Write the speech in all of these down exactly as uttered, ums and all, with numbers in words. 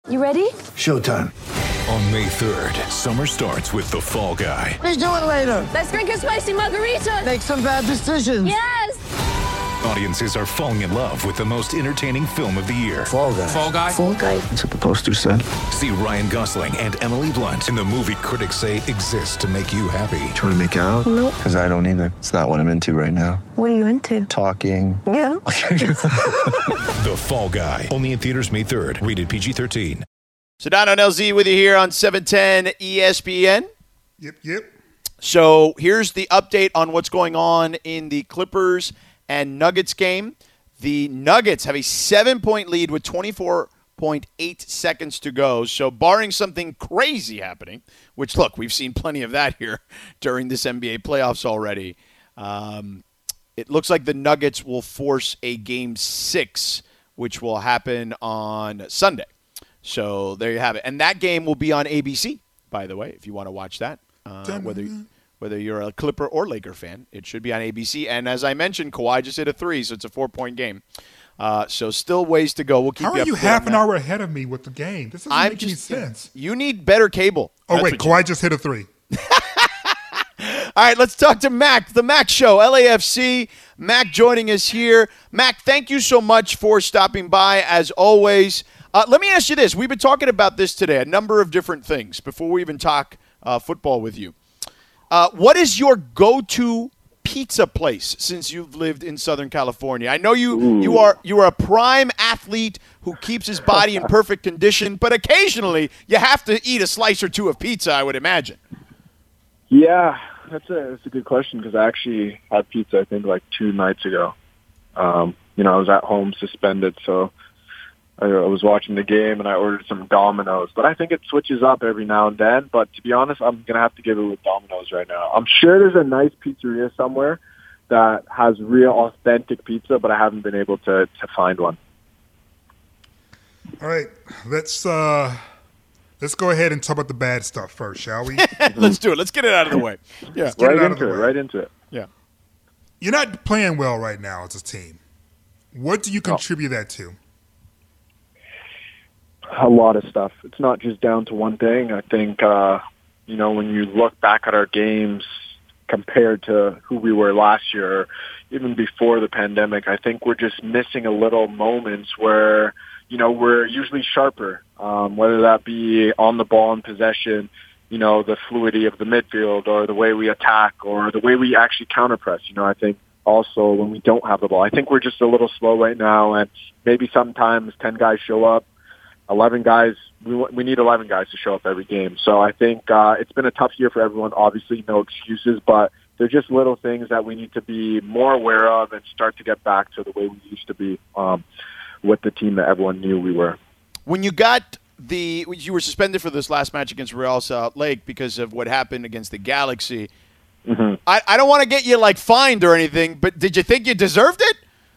You ready? Showtime. On May third, summer starts with The Fall Guy. Let's do it later. Let's drink a spicy margarita. Make some bad decisions. Yes! Audiences are falling in love with the most entertaining film of the year. Fall Guy. Fall Guy? Fall Guy. That's what the poster said. See Ryan Gosling and Emily Blunt in the movie critics say exists to make you happy. Trying to make it out? Nope. Because I don't either. It's not what I'm into right now. What are you into? Talking. Yeah. The Fall Guy. Only in theaters May third. Rated P G thirteen. Sedano and L Z with you here on seven ten E S P N. Yep, yep. So here's the update on what's going on in the Clippers and Nuggets game. The Nuggets have a seven-point lead with twenty-four point eight seconds to go. So barring something crazy happening, which, look, we've seen plenty of that here during this N B A playoffs already, um, it looks like the Nuggets will force a game six, which will happen on Sunday. So there you have it. And that game will be on A B C, by the way, if you want to watch that. Uh, whether whether you're a Clipper or Laker fan, it should be on A B C. And as I mentioned, Kawhi just hit a three, so it's a four-point game. Uh, so still ways to go. We'll keep How you are you up half an that. hour ahead of me with the game? This doesn't I'm make just, any sense. You need better cable. Oh, That's wait, what you Kawhi need. just hit a three. All right, let's talk to Mac, the Mac Show, L A F C. Mac joining us here. Mac, thank you so much for stopping by, as always. Uh, let me ask you this. We've been talking about this today, a number of different things, before we even talk uh, football with you. Uh, what is your go-to pizza place since you've lived in Southern California? I know you you are you are a prime athlete who keeps his body in perfect condition, but occasionally you have to eat a slice or two of pizza, I would imagine. Yeah, that's a that's a good question because I actually had pizza, I think, like two nights ago. Um, you know, I was at home suspended, so I was watching the game and I ordered some Domino's. But I think it switches up every now and then. But to be honest, I'm going to have to give it with Domino's right now. I'm sure there's a nice pizzeria somewhere that has real authentic pizza, but I haven't been able to, to find one. All right, let's uh, let's go ahead and talk about the bad stuff first, shall we? Let's do it. Let's get it out of the way. Yeah. Get Right it out of into the it, way. right into it. Yeah. You're not playing well right now as a team. What do you contribute that to? A lot of stuff. It's not just down to one thing. I think, uh, you know, when you look back at our games compared to who we were last year, or even before the pandemic, I think we're just missing a little moments where, you know, we're usually sharper, um, whether that be on the ball in possession, you know, the fluidity of the midfield or the way we attack or the way we actually counterpress. You know, I think also when we don't have the ball, I think we're just a little slow right now, and maybe sometimes ten guys show up, eleven guys, we we need eleven guys to show up every game. So I think uh, it's been a tough year for everyone. Obviously, no excuses, but they're just little things that we need to be more aware of and start to get back to the way we used to be um, with the team that everyone knew we were. When you got the, you were suspended for this last match against Real Salt Lake because of what happened against the Galaxy. Mm-hmm. I, I don't want to get you like fined or anything, but did you think you deserved it?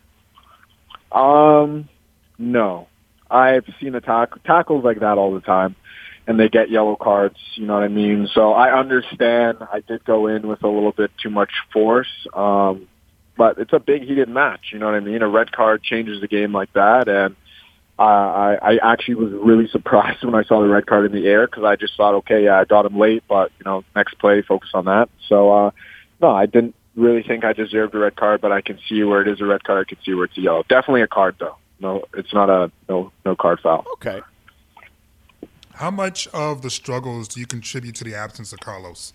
Um, no. I've seen a tackle, tackles like that all the time, and they get yellow cards, you know what I mean? So I understand I did go in with a little bit too much force, um, but it's a big heated match, you know what I mean? A red card changes the game like that, and uh, I, I actually was really surprised when I saw the red card in the air because I just thought, okay, yeah, I got him late, but, you know, next play, focus on that. So, uh, no, I didn't really think I deserved a red card, but I can see where it is a red card. I can see where it's a yellow. Definitely a card, though. No, it's not a no no card foul. Okay. How much of the struggles do you contribute to the absence of Carlos?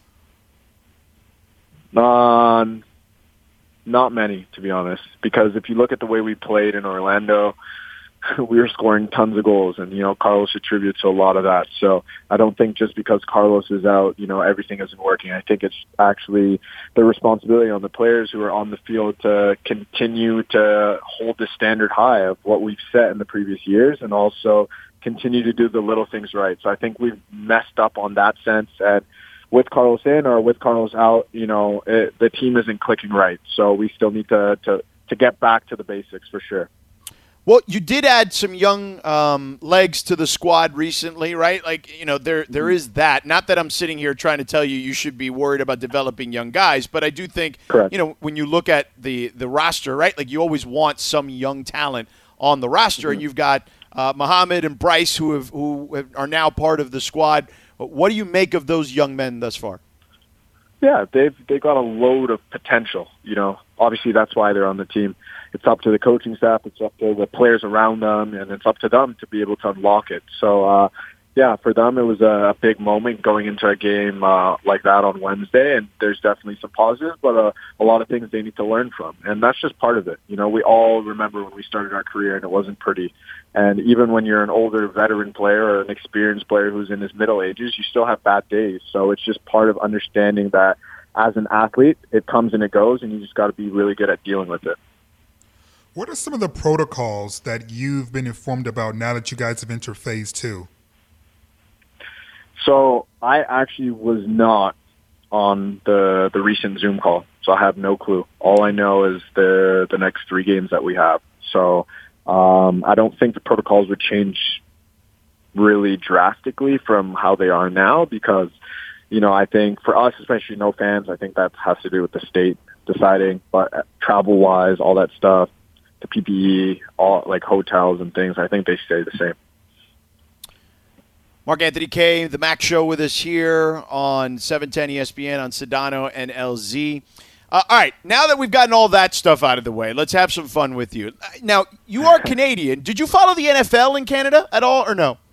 Um, not many, to be honest, because if you look at the way we played in Orlando, we were scoring tons of goals, and, you know, Carlos attributes a lot of that. So I don't think just because Carlos is out, you know, everything isn't working. I think it's actually the responsibility on the players who are on the field to continue to hold the standard high of what we've set in the previous years and also continue to do the little things right. So I think we've messed up on that sense, and with Carlos in or with Carlos out, you know, it, the team isn't clicking right. So we still need to, to, to get back to the basics for sure. Well, you did add some young um, legs to the squad recently, right? Like, you know, there there is that. Not that I'm sitting here trying to tell you you should be worried about developing young guys, but I do think, Correct. you know, when you look at the, the roster, right, like you always want some young talent on the roster, mm-hmm. and you've got uh, Muhammad and Bryce, who have who have, are now part of the squad. What do you make of those young men thus far? Yeah, they've they've got a load of potential. You know, obviously that's why they're on the team. It's up to the coaching staff, it's up to the players around them, and it's up to them to be able to unlock it. So, uh, yeah, for them it was a big moment going into a game uh, like that on Wednesday, and there's definitely some positives, but uh, a lot of things they need to learn from, and that's just part of it. You know, we all remember when we started our career and it wasn't pretty, and even when you're an older veteran player or an experienced player who's in his middle ages, you still have bad days. So it's just part of understanding that as an athlete, it comes and it goes, and you just got to be really good at dealing with it. What are some of the protocols that you've been informed about now that you guys have entered phase two? So I actually was not on the the recent Zoom call, so I have no clue. All I know is the the next three games that we have. So um, I don't think the protocols would change really drastically from how they are now because, you know, I think for us, especially no fans, I think that has to do with the state deciding. But travel-wise, all that stuff, the P P E, all like hotels and things, I think they stay the same. Mark Anthony Kaye, the Mac Show with us here on seven ten E S P N on Sedano and L Z. Uh, all right, now that we've gotten all that stuff out of the way, let's have some fun with you. Now, you are Canadian. Did you follow the N F L in Canada at all or no?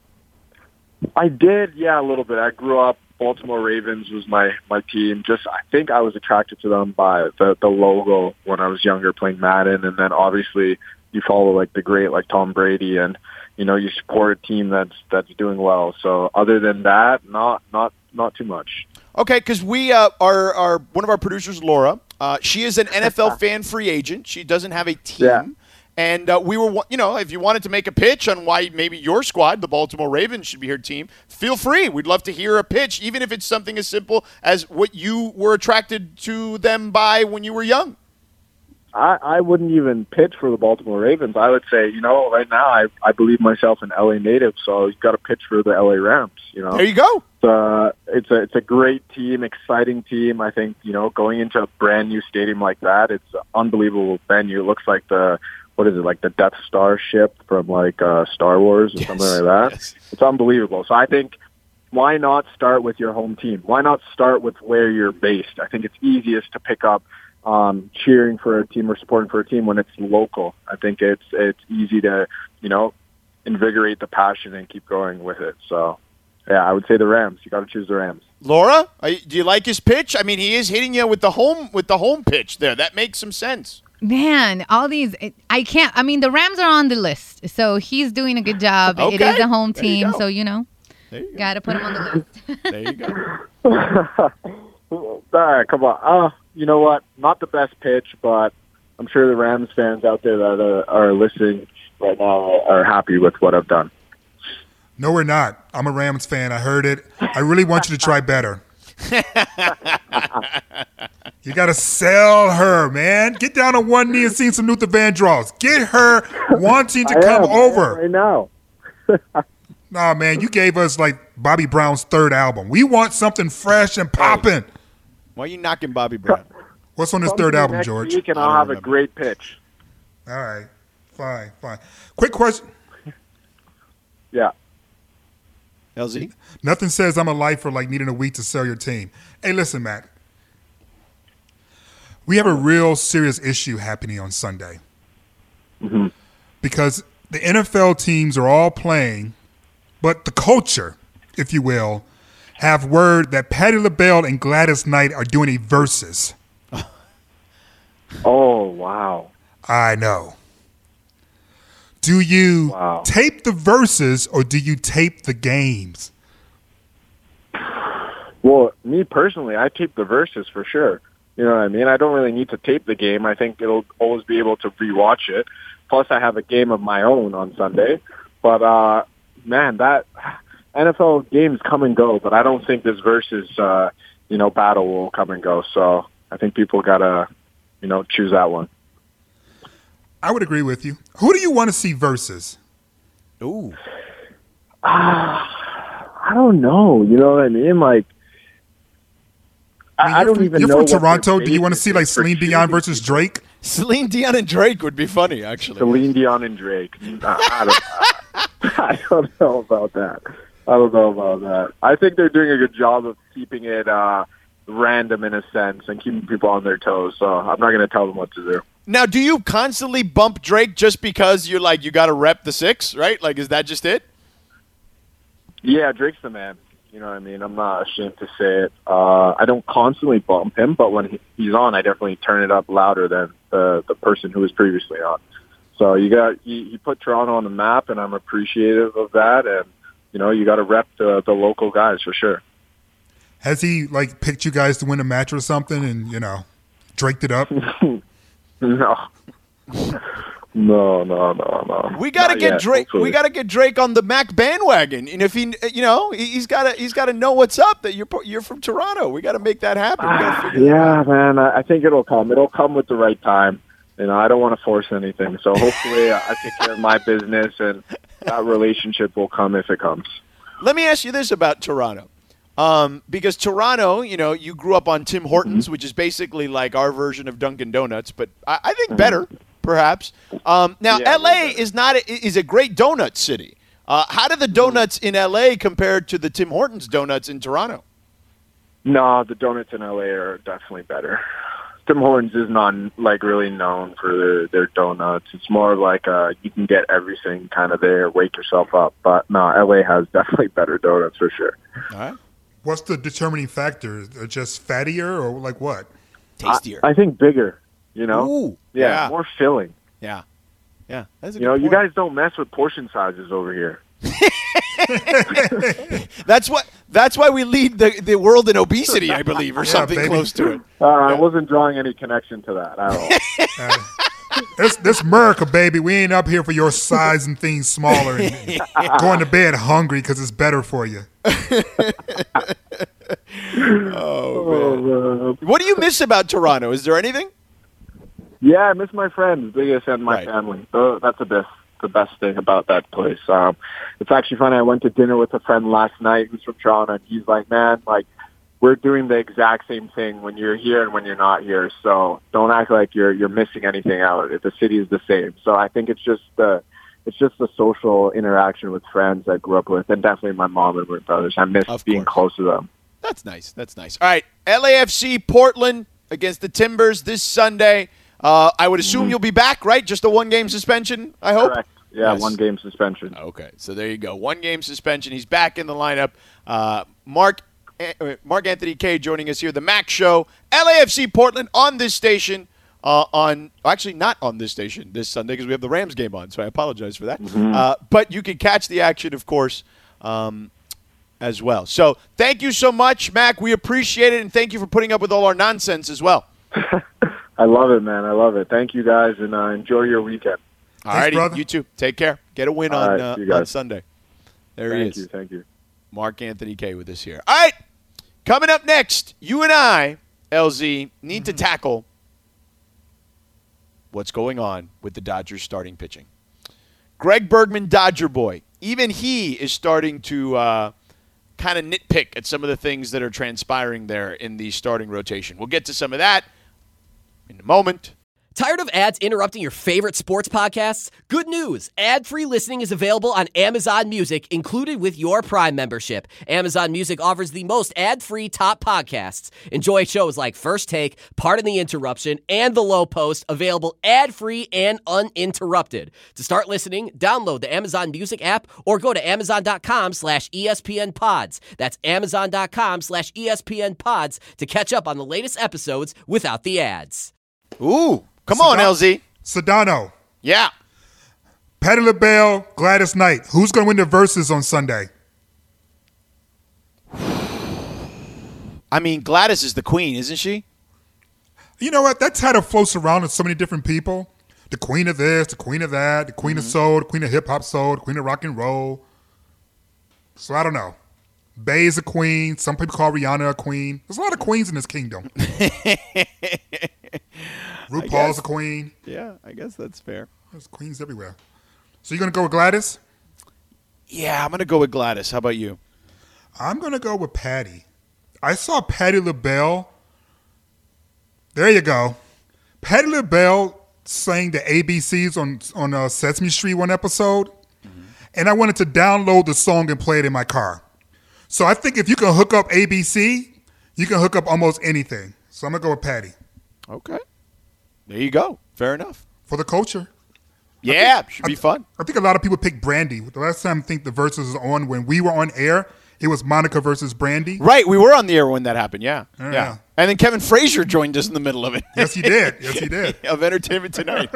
I did, yeah, a little bit. I grew up, Baltimore Ravens was my, my team. Just, I think I was attracted to them by the, the logo when I was younger playing Madden. And then obviously you follow like the great, like Tom Brady, and, you know, you support a team that's, that's doing well. So other than that, not, not, not too much. Okay. Cause we, uh, are, are one of our producers, Laura, uh, she is an N F L fan free agent. She doesn't have a team. Yeah. And uh, we were, you know, if you wanted to make a pitch on why maybe your squad, the Baltimore Ravens, should be your team, feel free. We'd love to hear a pitch, even if it's something as simple as what you were attracted to them by when you were young. I, I wouldn't even pitch for the Baltimore Ravens. I would say, you know, right now I, I believe myself an L A native, so you've got to pitch for the L A Rams. You know, there you go. Uh, it's a it's a great team, exciting team. I think, you know, going into a brand new stadium like that, it's an unbelievable venue. It looks like the what is it, like the Death Star ship from like uh, Star Wars or yes, something like that. Yes. It's unbelievable. So I think, why not start with your home team? Why not start with where you're based? I think it's easiest to pick up um, cheering for a team or supporting for a team when it's local. I think it's it's easy to, you know, invigorate the passion and keep going with it. So, yeah, I would say the Rams. You got to choose the Rams. Laura, are you, do you like his pitch? I mean, he is hitting you with the home with the home pitch there. That makes some sense. Man, all these, I can't, I mean, the Rams are on the list, so he's doing a good job. Okay. It is a home There you team, go. so, you know, There you go. got to put him on the list. There you go. All right, come on. Uh, you know what? Not the best pitch, but I'm sure the Rams fans out there that uh, are listening right now are happy with what I've done. No, we're not. I'm a Rams fan. I heard it. I really want you to try better. You got to sell her, man. Get down on one knee and sing some Luther Vandross. Get her wanting to I come am, over. right now. Nah, man, you gave us like Bobby Brown's third album. We want something fresh and popping. Why are you knocking Bobby Brown? What's on his Come third to me album, next George? week and I I'll don't have a remember. great pitch. All right, fine, fine. Quick question. Yeah. L Z? Nothing says I'm a lifer like needing a week to sell your team. Hey, listen, Matt. We have a real serious issue happening on Sunday. Mm-hmm. Because the N F L teams are all playing, but the culture, if you will, have word that Patti LaBelle and Gladys Knight are doing a versus. Oh, wow. I know. Do you Wow. tape the verses or do you tape the games? Well, me personally, I tape the verses for sure. You know what I mean? I don't really need to tape the game. I think it'll always be able to rewatch it. Plus, I have a game of my own on Sunday. But, uh, man, that N F L games come and go, but I don't think this versus, uh, you know, battle will come and go. So I think people got to, you know, choose that one. I would agree with you. Who do you want to see versus? Ooh. I don't know. You know what I mean? Like, I, mean, I you're don't from, even You're know. from what their Toronto. Do you want to basis see like is for Celine Dion choosing versus Drake? Celine Dion and Drake would be funny, actually. Celine Dion and Drake. I, I don't, I don't know about that. I don't know about that. I think they're doing a good job of keeping it uh, random in a sense and keeping people on their toes. So I'm not going to tell them what to do. Now, do you constantly bump Drake just because you're like, you got to rep the six, right? Like, is that just it? Yeah, Drake's the man. You know what I mean? I'm not ashamed to say it. Uh, I don't constantly bump him, but when he, he's on, I definitely turn it up louder than the, the person who was previously on. So you got he, he put Toronto on the map, and I'm appreciative of that. And, you know, you got to rep the, the local guys for sure. Has he, like, picked you guys to win a match or something and, you know, draked it up? No. No, no, no, no. We gotta Not get yet, Drake. hopefully. We gotta get Drake on the Mac bandwagon, and if he, you know, he- he's gotta he's gotta know what's up. That you're po- you're from Toronto. We gotta make that happen. We gotta figure that Yeah, out. man. I I think it'll come. It'll come with the right time. You know, I don't want to force anything. So hopefully I take care of my business, and that relationship will come if it comes. Let me ask you this about Toronto, um, because Toronto, you know, you grew up on Tim Hortons, Mm-hmm. which is basically like our version of Dunkin' Donuts, but I, I think better, perhaps. Um, now, Yeah, a L A little is not a, is a great donut city. Uh, how do the donuts in L A compare to the Tim Hortons donuts in Toronto? No, the donuts in L A are definitely better. Tim Hortons is not like really known for their, their donuts. It's more of like uh, you can get everything kind of there, wake yourself up. But no, L A has definitely better donuts for sure. All right, What's the determining factor? They're just fattier or like what? tastier. I, I think bigger. You know, Ooh, yeah, yeah. more filling. yeah, yeah. That's a You good know, you point. guys don't mess with portion sizes over here. That's what. That's why we lead the, the world in obesity, I believe, or Yeah, something baby. close to it. Uh, I wasn't drawing any connection to that at all. This, this America, baby. We ain't up here for your size and things smaller and going to bed hungry because it's better for you. Oh, man. What do you miss about Toronto? Is there anything? Yeah, I miss my friends, biggest, and my Right. family. So that's the best, the best thing about that place. Um, it's actually funny. I went to dinner with a friend last night who's from Toronto, and he's like, "Man, like we're doing the exact same thing when you're here and when you're not here. So don't act like you're you're missing anything out. The city is the same." So I think it's just the it's just the social interaction with friends I grew up with, and definitely my mom and my brothers. I miss Of being course. close to them. That's nice. That's nice. All right, L A F C Portland against the Timbers this Sunday. Uh, I would assume you'll be back, right? Just a one-game suspension, I hope? Correct. Yeah, Yes. one game suspension. Okay, so there you go. One-game suspension. He's back in the lineup. Uh, Mark uh, Mark Anthony Kaye joining us here, the Mac Show. L A F C Portland on this station. Uh, on actually not on this station this Sunday because we have the Rams game on, so I apologize for that. Uh, but you can catch the action, of course, um, as well. So thank you so much, Mac. We appreciate it, and thank you for putting up with all our nonsense as well. I love it, man. I love it. Thank you, guys, and uh, enjoy your weekend. All Thanks, righty, brother. you too. Take care. Get a win All on right, uh, see you guys. on Sunday. There Thank he you. is, Thank you. Mark Anthony Kaye with us here. All right, coming up next, you and I, L Z, need to tackle what's going on with the Dodgers starting pitching. Greg Bergman, Dodger boy, even he is starting to uh, kind of nitpick at some of the things that are transpiring there in the starting rotation. We'll get to some of that in a moment. Tired of ads interrupting your favorite sports podcasts? Good news! Ad-free listening is available on Amazon Music, included with your Prime membership. Amazon Music offers the most ad-free top podcasts. Enjoy shows like First Take, Pardon the Interruption, and The Low Post, available ad-free and uninterrupted. To start listening, download the Amazon Music app or go to amazon.com slash ESPN pods. That's amazon.com slash ESPN pods to catch up on the latest episodes without the ads. Ooh, come on, Sedano- L Z. Sedano, Yeah. Patti LaBelle, Gladys Knight. Who's going to win the verses on Sunday? I mean, Gladys is the queen, isn't she? You know what? That title floats around with so many different people. The queen of this, the queen of that, the queen of soul, the queen of hip-hop soul, the queen of rock and roll. So I don't know. Bey is a queen. Some people call Rihanna a queen. There's a lot of queens in this kingdom. RuPaul's a queen. Yeah, I guess that's fair. There's queens everywhere. So you're going to go with Gladys? Yeah, I'm going to go with Gladys. How about you? I'm going to go with Patty. I saw Patti LaBelle. There you go. Patti LaBelle sang the A B Cs on, on uh, Sesame Street one episode. and I wanted to download the song and play it in my car. So I think if you can hook up A B C, you can hook up almost anything. So I'm going to go with Patty. Okay. There you go. Fair enough. For the culture. Yeah, think, should be I, fun. I think a lot of people pick Brandy. The last time I think the Versus was on, when we were on air, it was Monica versus Brandy. Right, we were on the air when that happened, yeah. Yeah. yeah. And then Kevin Frazier joined us in the middle of it. Yes, he did. Yes, he did. Of Entertainment Tonight.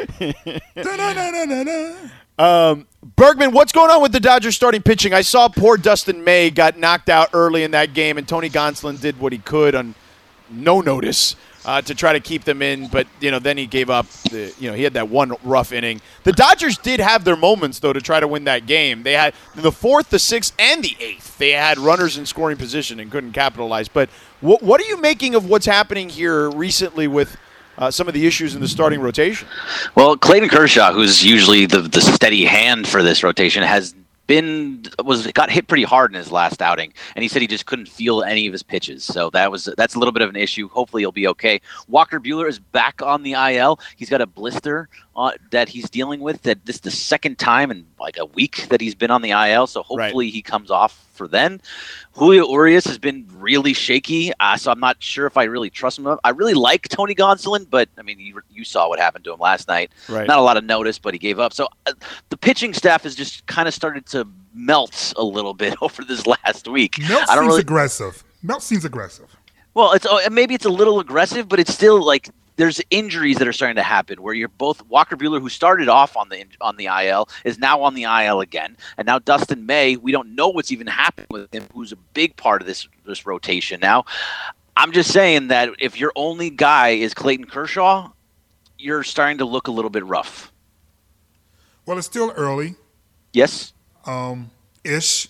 um, Bergman, what's going on with the Dodgers starting pitching? I saw poor Dustin May got knocked out early in that game, and Tony Gonsolin did what he could on no notice uh, to try to keep them in, but you know, then he gave up. The, you know, he had that one rough inning. The Dodgers did have their moments though to try to win that game. They had the fourth, the sixth, and the eighth. They had runners in scoring position and couldn't capitalize. But what what are you making of what's happening here recently with uh, some of the issues in the starting rotation? Well, Clayton Kershaw, who's usually the the steady hand for this rotation, has been was got hit pretty hard in his last outing, and he said he just couldn't feel any of his pitches. So that was that's a little bit of an issue. Hopefully he'll be okay. Walker Buehler is back on the I L. He's got a blister uh, that he's dealing with. That this is the second time in like a week that he's been on the I L. So hopefully right. he comes off for then. Julio Urias has been really shaky, uh, so I'm not sure if I really trust him. I really like Tony Gonsolin, but I mean, you, you saw what happened to him last night. Right. Not a lot of notice, but he gave up. So uh, the pitching staff has just kind of started to melt a little bit over this last week. Melt I don't seems really, aggressive. Melt seems aggressive. Well, it's uh, maybe it's a little aggressive, but it's still like there's injuries that are starting to happen where you're both Walker Buehler, who started off on the on the I L, is now on the I L again, and now Dustin May. We don't know what's even happening with him, who's a big part of this this rotation now. I'm just saying that if your only guy is Clayton Kershaw, you're starting to look a little bit rough. Well, it's still early. Yes. Um, ish.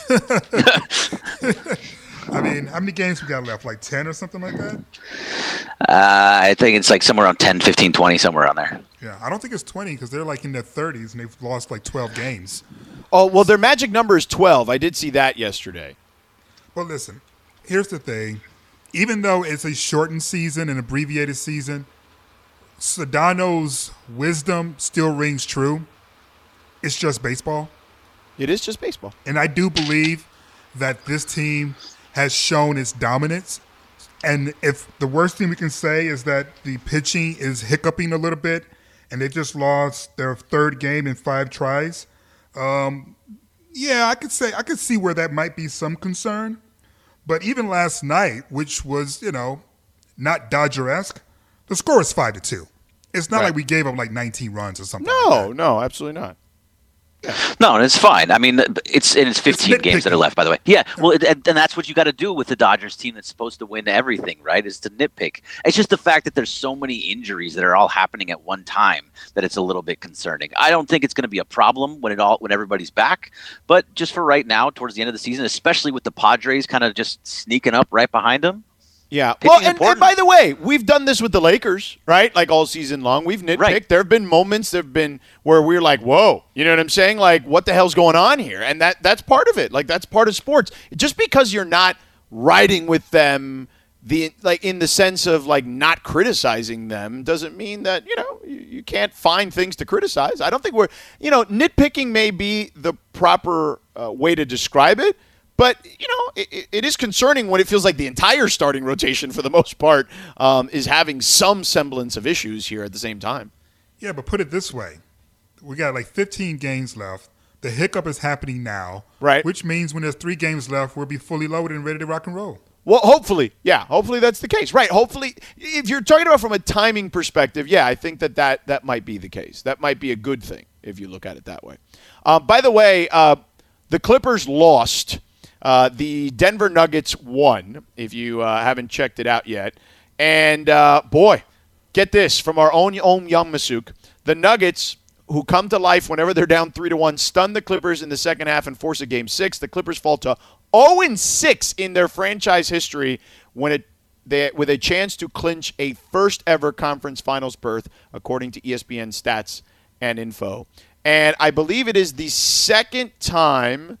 I mean, how many games we got left? Like ten or something like that? Uh, I think it's like somewhere around ten, fifteen, twenty, somewhere around there. Yeah, I don't think it's twenty because they're like in their thirties and they've lost like twelve games. Oh, well, their magic number is twelve. I did see that yesterday. Well, listen, here's the thing. Even though it's a shortened season, an abbreviated season, Sedano's wisdom still rings true. It's just baseball. It is just baseball. And I do believe that this team has shown its dominance. And if the worst thing we can say is that the pitching is hiccuping a little bit and they just lost their third game in five tries, um, yeah, I could say I could see where that might be some concern. But even last night, which was, you know, not Dodger-esque, the score is five to two. It's not right. like we gave up like nineteen runs or something. No, like that. no, absolutely not. Yeah. No, and it's fine. I mean, it's and it's fifteen it's games that are left, by the way. Yeah, well, it, and that's what you got to do with the Dodgers team that's supposed to win everything, right? Is to nitpick. It's just the fact that there's so many injuries that are all happening at one time that it's a little bit concerning. I don't think it's going to be a problem when it all when everybody's back, but just for right now, towards the end of the season, especially with the Padres kind of just sneaking up right behind them. Yeah. Well, and, and by the way, we've done this with the Lakers, right? Like all season long. We've nitpicked. Right. There have been moments there have been where we're like, whoa, you know what I'm saying? Like, what the hell's going on here? And that that's part of it. Like, that's part of sports. Just because you're not riding with them the like in the sense of like not criticizing them doesn't mean that, you know, you, you can't find things to criticize. I don't think we're, you know, nitpicking may be the proper uh, way to describe it. But, you know, it, it is concerning when it feels like the entire starting rotation, for the most part, um, is having some semblance of issues here at the same time. Yeah, but put it this way. We got like fifteen games left. The hiccup is happening now. Right. Which means when there's three games left, we'll be fully loaded and ready to rock and roll. Well, hopefully. Yeah, hopefully that's the case. Right, hopefully. If you're talking about from a timing perspective, yeah, I think that that, that might be the case. That might be a good thing if you look at it that way. Uh, by the way, uh, the Clippers lost. Uh, the Denver Nuggets won, if you uh, haven't checked it out yet. And, uh, boy, get this, from our own Om Yammasuk, the Nuggets, who come to life whenever they're down three to one, stun the Clippers in the second half and force a game six. The Clippers fall to oh and six in their franchise history when it they, with a chance to clinch a first-ever conference finals berth, according to E S P N stats and info. And I believe it is the second time...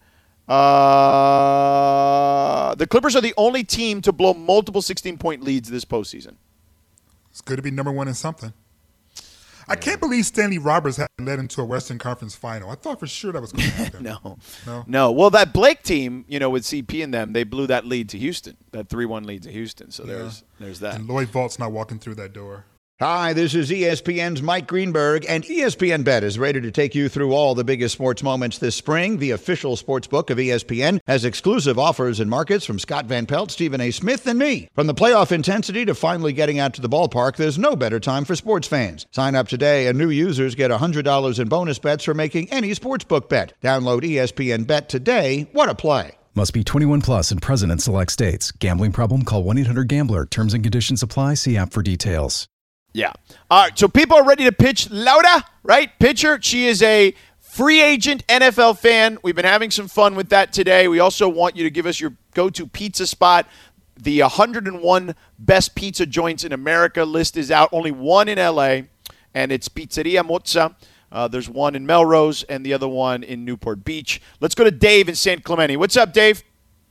Uh, the Clippers are the only team to blow multiple sixteen-point leads this postseason. It's good to be number one in something. I can't believe Stanley Roberts had led into a Western Conference final. I thought for sure that was going to happen. no. No? No. Well, that Blake team, you know, with C P and them, they blew that lead to Houston, that three one lead to Houston. So Yeah. there's there's that. And Lloyd Vault's not walking through that door. Hi, this is E S P N's Mike Greenberg, and E S P N Bet is ready to take you through all the biggest sports moments this spring. The official sports book of E S P N has exclusive offers and markets from Scott Van Pelt, Stephen A. Smith, and me. From the playoff intensity to finally getting out to the ballpark, there's no better time for sports fans. Sign up today, and new users get one hundred dollars in bonus bets for making any sportsbook bet. Download E S P N Bet today. What a play. Must be twenty-one plus and present in select states. Gambling problem? Call one eight hundred gambler. Terms and conditions apply. See app for details. Yeah. All right. So people are ready to pitch Laura, right? Pitcher. She is a free agent N F L fan. We've been having some fun with that today. We also want you to give us your go-to pizza spot. The one hundred one best pizza joints in America list is out. Only one in L A, and it's Pizzeria Mozza. Uh, there's one in Melrose and the other one in Newport Beach. Let's go to Dave in San Clemente. What's up, Dave?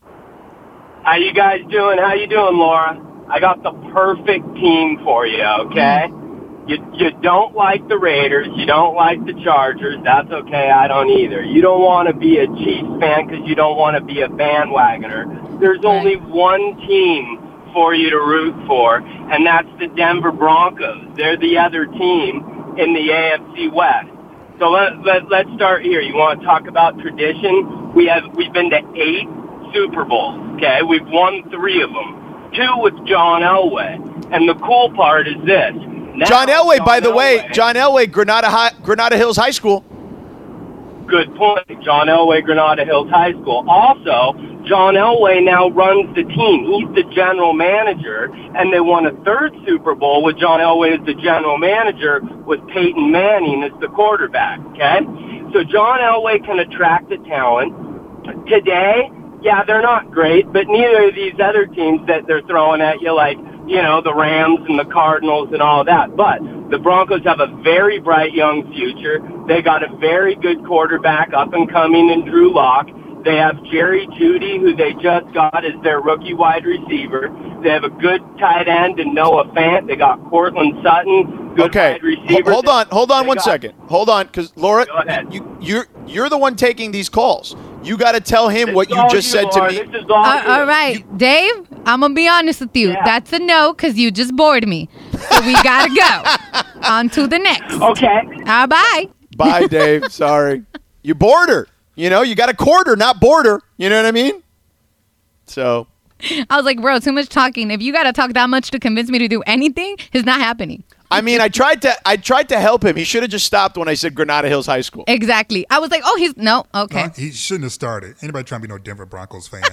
How you guys doing? How you doing, Laura? I got the perfect team for you, okay? You you don't like the Raiders. You don't like the Chargers. That's okay. I don't either. You don't want to be a Chiefs fan because you don't want to be a bandwagoner. There's only one team for you to root for, and that's the Denver Broncos. They're the other team in the A F C West. So let, let, let's start here. You want to talk about tradition? We have, we've been to eight Super Bowls, okay? We've won three of them. Two with John Elway. And the cool part is this. Now, John Elway, John by the Elway, way, John Elway, Granada High, Granada Hills High School. Good point. John Elway, Granada Hills High School. Also, John Elway now runs the team. He's the general manager, and they won a third Super Bowl with John Elway as the general manager with Peyton Manning as the quarterback, okay? So John Elway can attract the talent. Today, yeah, they're not great, but neither of these other teams that they're throwing at you, like, you know, the Rams and the Cardinals and all that. But the Broncos have a very bright young future. They got a very good quarterback up and coming in Drew Lock. They have Jerry Jeudy, who they just got as their rookie wide receiver. They have a good tight end in Noah Fant. They got Cortland Sutton, good Okay, wide receiver. hold on, hold on They one got- second. Hold on, because Laura, you, you're you're the one taking these calls. You got to tell him what This you is all just said Laura. to me. This is all Uh, you. all right, Dave, I'm going to be honest with you. That's a no because you just bored me. So we got to go. On to the next. Okay. Uh, bye. Bye, Dave. Sorry, you bored her. You know, you got a quarter, not border. You know what I mean? So I was like, bro, too much talking. If you got to talk that much to convince me to do anything, it's not happening. I mean, I tried to I tried to help him. He should have just stopped when I said Granada Hills High School. Exactly. I was like, oh, he's no. Okay. No, he shouldn't have started. Anybody trying to be no Denver Broncos fan?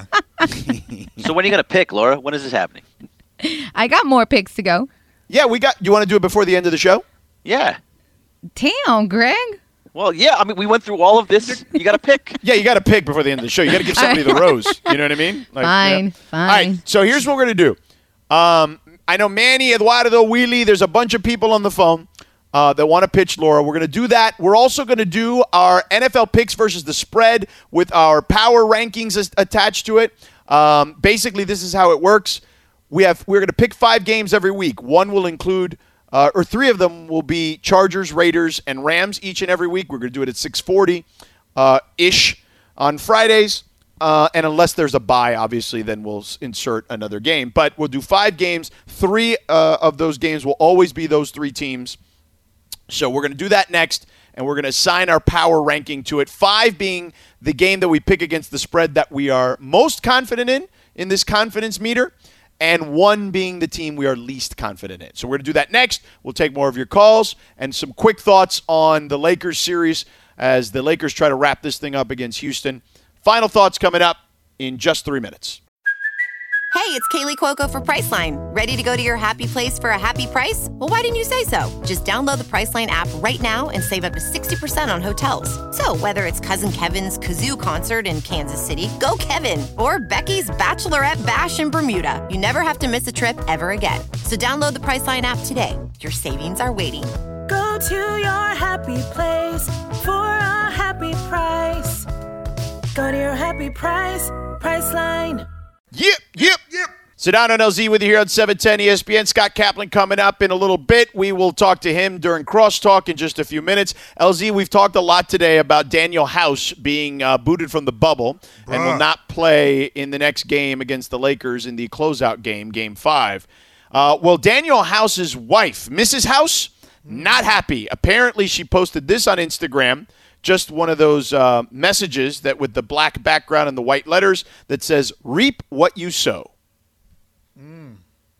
So when are you going to pick, Laura? When is this happening? I got more picks to go. Yeah, we got. You want to do it before the end of the show? Yeah. Damn, Greg. Well, yeah. I mean, we went through all of this. You got to pick. Yeah, you got to pick before the end of the show. You got to give somebody the rose. You know what I mean? Like, Fine, yeah. fine. All right. So here's what we're gonna do. Um, I know Manny, Eduardo, Wheelie. There's a bunch of people on the phone uh, that want to pitch Laura. We're gonna do that. We're also gonna do our N F L picks versus the spread with our power rankings as- attached to it. Um, basically, this is how it works. We have we're gonna pick five games every week. One will include. Uh, or three of them will be Chargers, Raiders, and Rams each and every week. We're going to do it at six forty uh, ish on Fridays. Uh, and unless there's a bye, obviously, then we'll s- insert another game. But we'll do five games. Three uh, of those games will always be those three teams. So we're going to do that next, and we're going to assign our power ranking to it. Five being the game that we pick against the spread that we are most confident in, in this confidence meter, and one being the team we are least confident in. So we're going to do that next. We'll take more of your calls and some quick thoughts on the Lakers series as the Lakers try to wrap this thing up against Houston. Final thoughts coming up in just three minutes. Hey, it's Kaylee Cuoco for Priceline. Ready to go to your happy place for a happy price? Well, why didn't you say so? Just download the Priceline app right now and save up to sixty percent on hotels. So whether it's Cousin Kevin's Kazoo Concert in Kansas City, go Kevin, or Becky's Bachelorette Bash in Bermuda, you never have to miss a trip ever again. So download the Priceline app today. Your savings are waiting. Go to your happy place for a happy price. Go to your happy price, Priceline. Yep, yep, yep. Sedano and L Z with you here on seven ten E S P N. Scott Kaplan coming up in a little bit. We will talk to him during Crosstalk in just a few minutes. L Z, we've talked a lot today about Daniel House being uh, booted from the bubble Bruh. and will not play in the next game against the Lakers in the closeout game, Game five. Uh, well, Daniel House's wife, Missus House, not happy. Apparently, she posted this on Instagram, just one of those uh, messages that with the black background and the white letters that says, reap what you sow. Mm.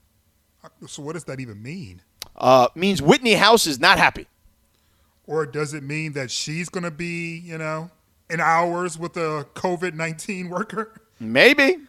So what does that even mean? Uh, means Whitney House is not happy. Or does it mean that she's going to be, you know, in hours with a covid nineteen worker? Maybe.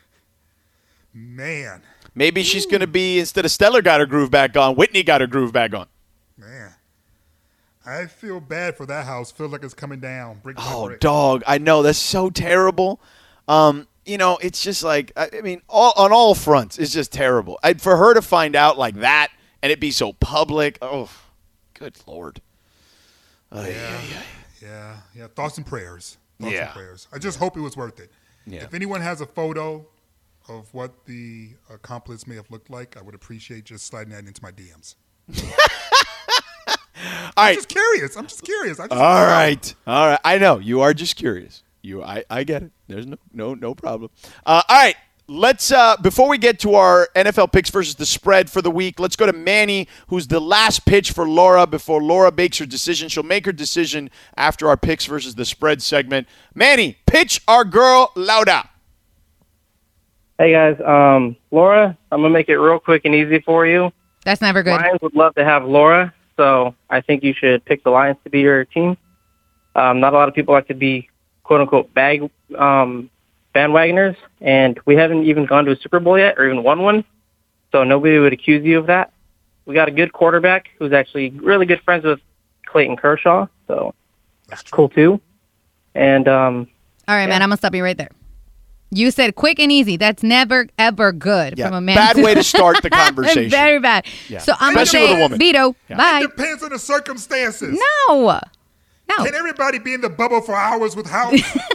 Man. Maybe she's going to be, instead of Stellar got her groove back on, Whitney got her groove back on. Man. I feel bad for that house. Feels like it's coming down. Brick by oh, brick. dog. I know. That's so terrible. Um, you know, it's just like, I mean, all, on all fronts, it's just terrible. I, for her to find out like that and it be so public, oh, good Lord. Uh, yeah, yeah, yeah, yeah, yeah. Thoughts and prayers. Thoughts yeah. and prayers. I just hope it was worth it. Yeah. If anyone has a photo of what the accomplice may have looked like, I would appreciate just sliding that into my D Ms. All I'm right. just curious. I'm just curious. I just All right. All right. I know. You are just curious. You, I, I get it. There's no, no, no problem. Uh, all right. Let's, uh, before we get to our N F L picks versus the spread for the week, let's go to Manny, who's the last pitch for Laura before Laura makes her decision. She'll make her decision after our picks versus the spread segment. Manny, pitch our girl, Lauda. Hey, guys. Um, Laura, I'm going to make it real quick and easy for you. That's never good. Lions would love to have Laura, so I think you should pick the Lions to be your team. Um, not a lot of people like to be, quote-unquote, bag um, bandwagoners, and we haven't even gone to a Super Bowl yet or even won one, so nobody would accuse you of that. We got a good quarterback who's actually really good friends with Clayton Kershaw, so that's cool, too. And um, All right, yeah. man, I'm going to stop you right there. You said quick and easy. That's never, ever good yeah. from a man. Bad way to start the conversation. Very bad. Yeah. So I'm going to Especially with a say woman. veto. Yeah. Bye. It depends on the circumstances. No. No. Can everybody be in the bubble for hours with House?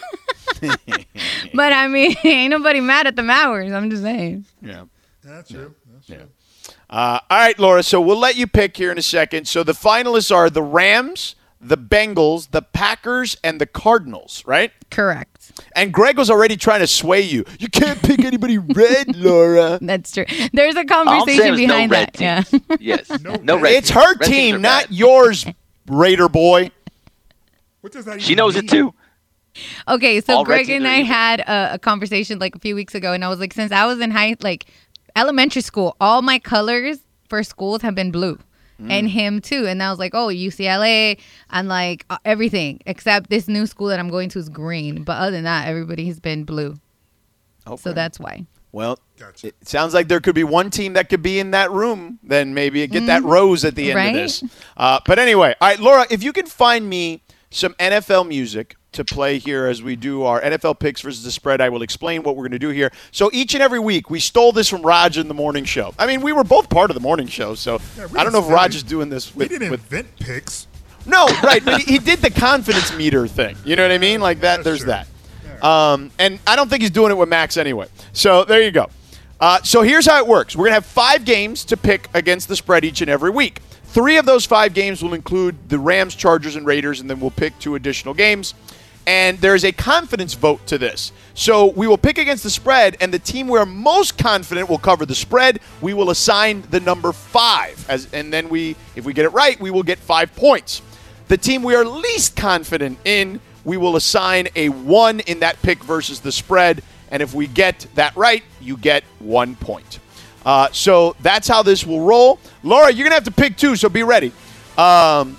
But, I mean, ain't nobody mad at them hours. I'm just saying. Yeah. That's true. That's true. Yeah. Uh, all right, Laura, so we'll let you pick here in a second. So the finalists are the Rams, the Bengals, the Packers, and the Cardinals, right? Correct. And Greg was already trying to sway you. You can't pick anybody red, Laura. That's true. There's a All I'm saying conversation is behind no red that. teams. Yeah. Yes. No, No red It's teams. her Red teams team, are not bad. yours, Raider boy. What does that She even knows mean? it too. Okay, so All red Greg teams and are I evil. had a, a conversation like a few weeks ago, and I was like, since I was in high, like elementary school, all my colors for schools have been blue, Mm. and him too. And I was like, oh, U C L A, and like uh, everything except this new school that I'm going to is green. But other than that, everybody has been blue. Okay. So that's why. Well, Gotcha. it sounds like there could be one team that could be in that room. Then maybe get that rose at the end Right? of this. Uh, but anyway, all right, Laura, if you can find me some N F L music to play here as we do our N F L picks versus the spread, I will explain what we're going to do here. So each and every week, we stole this from Raj in the morning show. I mean, we were both part of the morning show, so Yeah, we I don't know if didn't Raj steal is doing this We with. didn't with invent picks. no, right, but he, he did the confidence meter thing. You know what I mean? Like that. That's There's true. that. Um, and I don't think he's doing it with Max anyway. So there you go. Uh, so here's how it works. We're going to have five games to pick against the spread each and every week. Three of those five games will include the Rams, Chargers, and Raiders, and then we'll pick two additional games. And there's a confidence vote to this. So we will pick against the spread, and the team we're most confident will cover the spread. We will assign the number five. As, and then we, if we get it right, we will get five points. The team we are least confident in, we will assign a one in that pick versus the spread. And if we get that right, you get one point. Uh, so that's how this will roll. Laura, you're going to have to pick two, so be ready. Um,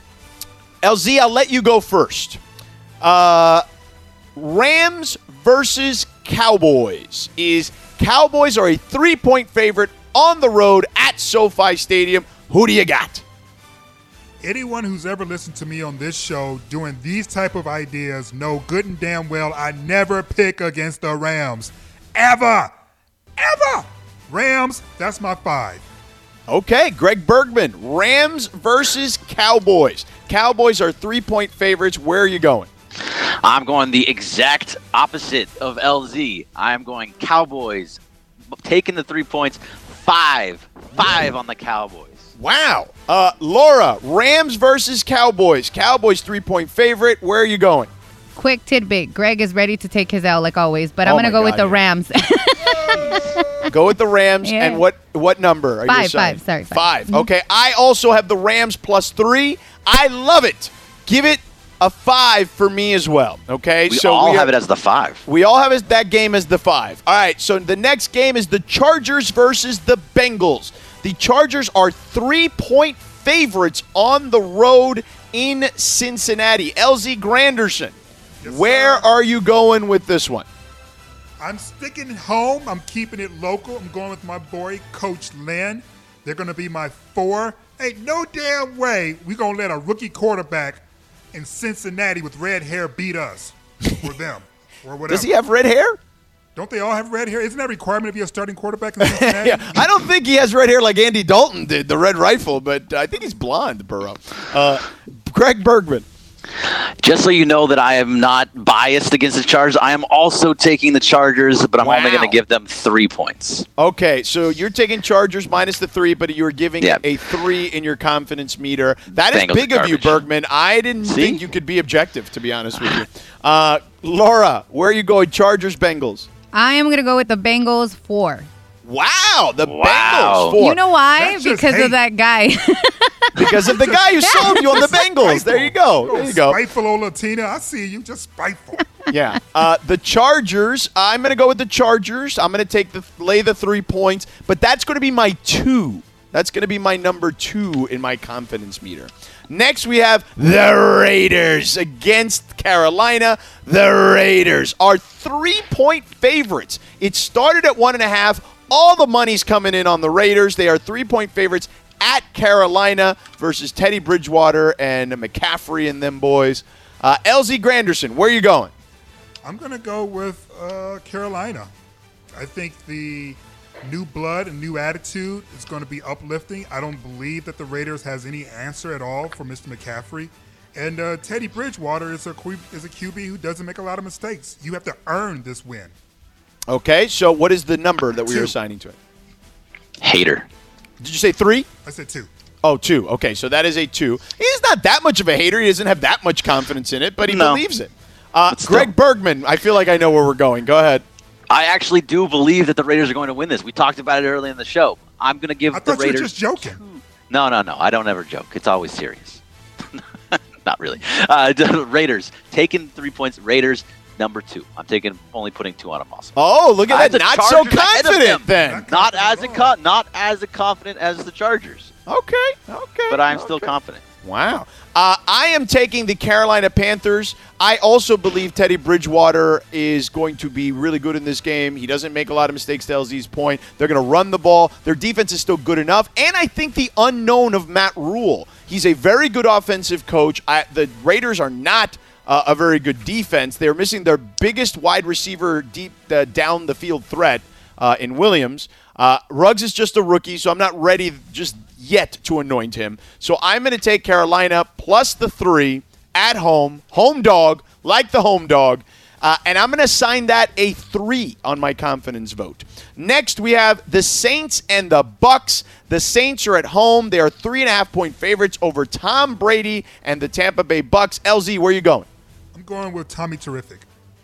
L Z, I'll let you go first. Uh, Rams versus Cowboys is Cowboys are a three-point favorite on the road at SoFi Stadium. Who do you got? Anyone who's ever listened to me on this show doing these type of ideas know good and damn well I never pick against the Rams. Ever. Ever. Rams, that's my five. Okay, Greg Bergman, Rams versus Cowboys. Cowboys are three-point favorites. Where are you going? I'm going the exact opposite of L Z. I'm going Cowboys taking the three points. Five. Five on the Cowboys. Wow. Uh, Laura, Rams versus Cowboys. Cowboys three-point favorite. Where are you going? Quick tidbit. Greg is ready to take his L like always, but Oh I'm going to my go with God, the Rams. Go with the Rams. Yeah. And what what number are Five, you assigning? five, sorry, five. Five. Mhm. Okay. I also have the Rams plus three. I love it. Give it a five for me as well. Okay. We all have it as the five. We all have it, that game as the five. All right. So the next game is the Chargers versus the Bengals. The Chargers are three-point favorites on the road in Cincinnati. L Z Granderson, where are you going with this one? I'm sticking home. I'm keeping it local. I'm going with my boy, Coach Lynn. They're going to be my four. Ain't no damn way we going to let a rookie quarterback in Cincinnati with red hair beat us or them or whatever. Does he have red hair? Don't they all have red hair? Isn't that a requirement to be a starting quarterback in Cincinnati? Yeah, I don't think he has red hair like Andy Dalton did, the Red Rifle, but I think he's blonde, Burrow. Uh, Greg Bergman. Just so you know that I am not biased against the Chargers, I am also taking the Chargers, but I'm only Wow. going to give them three points. Okay, so you're taking Chargers minus the three, but you're giving Yeah. a three in your confidence meter. That is Bengals big are of you, garbage. Bergman. I didn't See? think you could be objective, to be honest with you. Uh, Laura, where are you going? Chargers, Bengals. I am going to go with the Bengals four. Wow, the Wow. Bengals four. You know why? That's just Because hate. of that guy. Because of the guy who sold you on the Bengals. There you go. There you go. Spiteful old Latina. I see you. Just spiteful. Yeah. Uh, the Chargers, I'm going to go with the Chargers. I'm going to take the lay the three points, but that's going to be my two. That's going to be my number two in my confidence meter. Next, we have the Raiders against Carolina. The Raiders are three-point favorites. It started at one and a half. All the money's coming in on the Raiders. They are three-point favorites at Carolina versus Teddy Bridgewater and McCaffrey and them boys. Uh, L Z Granderson, where are you going? I'm going to go with uh, Carolina. I think the new blood and new attitude is going to be uplifting. I don't believe that the Raiders has any answer at all for Mister McCaffrey. And uh, Teddy Bridgewater is a, Q- is a Q B who doesn't make a lot of mistakes. You have to earn this win. Okay, so what is the number that we Two. are assigning to it? Hater. Did you say three? I said two. Oh, two. Okay, so that is a two. He's not that much of a hater. He doesn't have that much confidence in it, but he No. believes it. Uh, But still. Greg Bergman, I feel like I know where we're going. Go ahead. I actually do believe that the Raiders are going to win this. We talked about it early in the show. I'm going to give I the thought you were Raiders. just joking. No, no, no. I don't ever joke. It's always serious. Not really. Uh, the Raiders taking three points. Raiders number two. I'm taking only putting two on them also. Oh, look I have at the that. Not so Chargers ahead of confident them. then. Not as a co- not as a confident as the Chargers, Okay, okay. but I'm still okay. confident. Wow. Uh, I am taking the Carolina Panthers. I also believe Teddy Bridgewater is going to be really good in this game. He doesn't make a lot of mistakes, to L Z's point. They're going to run the ball. Their defense is still good enough. And I think the unknown of Matt Rule. He's a very good offensive coach. I, the Raiders are not uh, a very good defense. They're missing their biggest wide receiver deep uh, down the field threat uh, in Williams. Uh, Ruggs is just a rookie, so I'm not ready just yet to anoint him. So I'm going to take Carolina plus the three at home, home dog, like the home dog, uh, and I'm going to assign that a three on my confidence vote. Next, we have the Saints and the Bucks. The Saints are at home. They are three and a half point favorites over Tom Brady and the Tampa Bay Bucks. L Z, where are you going? I'm going with Tommy Terrific.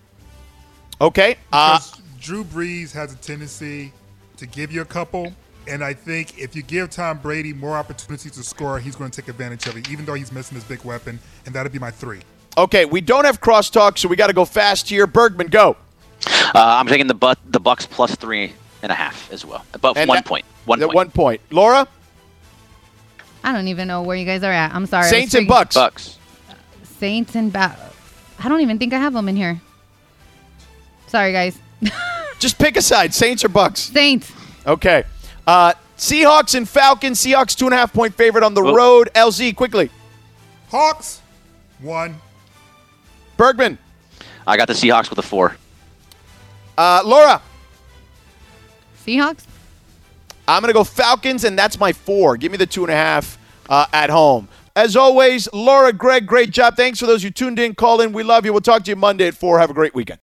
Okay. Uh, Because Drew Brees has a tendency to give you a couple, and I think if you give Tom Brady more opportunities to score, he's going to take advantage of it, even though he's missing his big weapon, and that'd be my three. okay, we don't have crosstalk, so we got to go fast here. Bergman, go. Uh, I'm taking the but the Bucks plus three and a half as well. About And one that- point. One the point. One point. Laura? I don't even know where you guys are at. I'm sorry. I was Saints and freaking- Bucks. Bucks. Saints and ba- I don't even think I have them in here. Sorry, guys. Just pick a side, Saints or Bucks. Saints. Okay. Uh, Seahawks and Falcons. Seahawks two and a half point favorite on the Oh. road. L Z, quickly. Hawks, one. Bergman. I got the Seahawks with a four. Uh, Laura. Seahawks. I'm going to go Falcons, and that's my four. Give me the two and a half uh, at home. As always, Laura, Greg, great job. Thanks for those who tuned in, called in. We love you. We'll talk to you Monday at four. Have a great weekend.